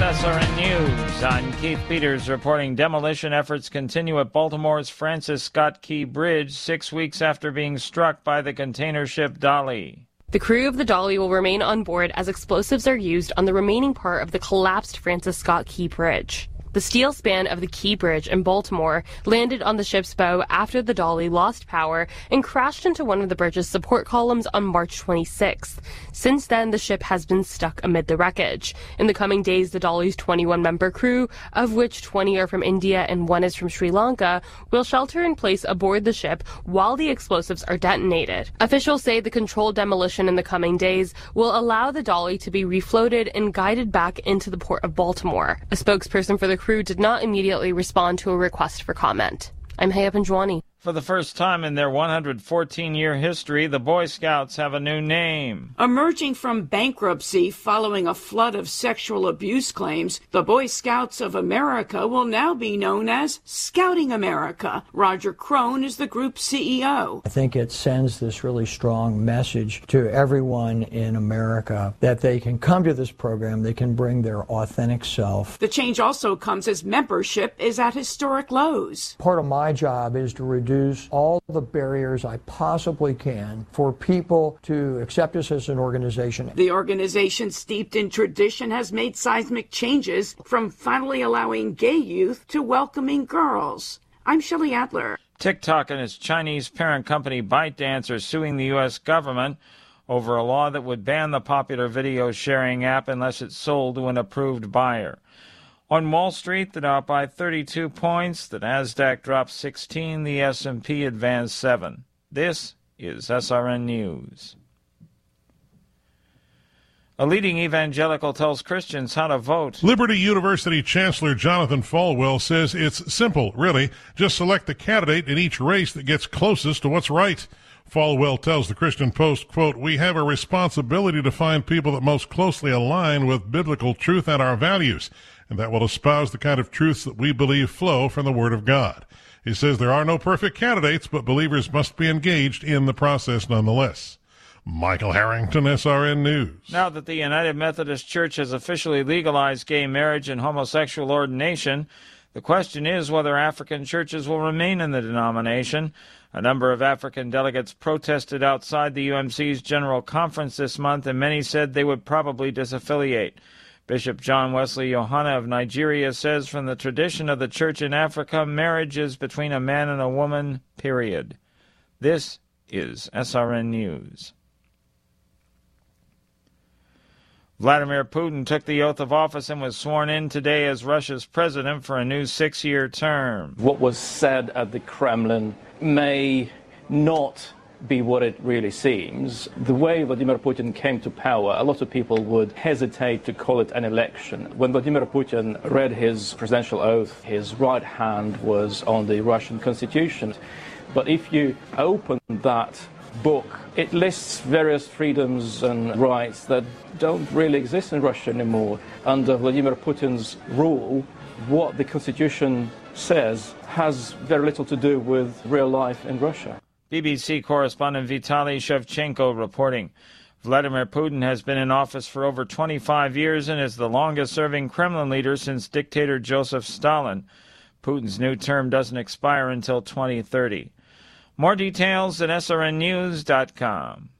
SRN News. I'm Keith Peters reporting demolition efforts continue at Baltimore's Francis Scott Key Bridge 6 weeks after being struck by the container ship Dolly. The crew of the Dolly will remain on board as explosives are used on the remaining part of the collapsed Francis Scott Key Bridge. The steel span of the Key Bridge in Baltimore landed on the ship's bow after the Dolly lost power and crashed into one of the bridge's support columns on March 26th. Since then, the ship has been stuck amid the wreckage. In the coming days, the Dolly's 21-member crew, of which 20 are from India and 1 is from Sri Lanka, will shelter in place aboard the ship while the explosives are detonated. Officials say the controlled demolition in the coming days will allow the Dolly to be refloated and guided back into the port of Baltimore. A spokesperson for the crew did not immediately respond to a request for comment. I'm Haya Panjwani. For the first time in their 114-year history, the Boy Scouts have a new name. Emerging from bankruptcy following a flood of sexual abuse claims, the Boy Scouts of America will now be known as Scouting America. Roger Crone is the group's CEO. I think it sends this really strong message to everyone in America that they can come to this program, they can bring their authentic self. The change also comes as membership is at historic lows. Part of my job is to reduce all the barriers I possibly can for people to accept us as an organization. The organization, steeped in tradition, has made seismic changes from finally allowing gay youth to welcoming girls. I'm Shelley Adler. TikTok and its Chinese parent company ByteDance are suing the U.S. government over a law that would ban the popular video sharing app unless it's sold to an approved buyer. On Wall Street, the Dow by 32 points, the Nasdaq dropped 16, the S&P advanced 7. This is SRN News. A leading evangelical tells Christians how to vote. Liberty University Chancellor Jonathan Falwell says it's simple, really. Just select the candidate in each race that gets closest to what's right. Falwell tells the Christian Post, quote, "We have a responsibility to find people that most closely align with biblical truth and our values, and that will espouse the kind of truths that we believe flow from the Word of God." He says there are no perfect candidates, but believers must be engaged in the process nonetheless. Michael Harrington, SRN News. Now that the United Methodist Church has officially legalized gay marriage and homosexual ordination, the question is whether African churches will remain in the denomination. A number of African delegates protested outside the UMC's General Conference this month, and many said they would probably disaffiliate. Bishop John Wesley Yohana of Nigeria says from the tradition of the church in Africa, marriage is between a man and a woman, period. This is SRN News. Vladimir Putin took the oath of office and was sworn in today as Russia's president for a new 6-year term. What was said at the Kremlin may not be what it really seems. The way Vladimir Putin came to power, a lot of people would hesitate to call it an election. When Vladimir Putin read his presidential oath, his right hand was on the Russian constitution. But if you open that book, it lists various freedoms and rights that don't really exist in Russia anymore. Under Vladimir Putin's rule, what the constitution says has very little to do with real life in Russia. BBC correspondent Vitaly Shevchenko reporting. Vladimir Putin has been in office for over 25 years and is the longest-serving Kremlin leader since dictator Joseph Stalin. Putin's new term doesn't expire until 2030. More details at srnnews.com.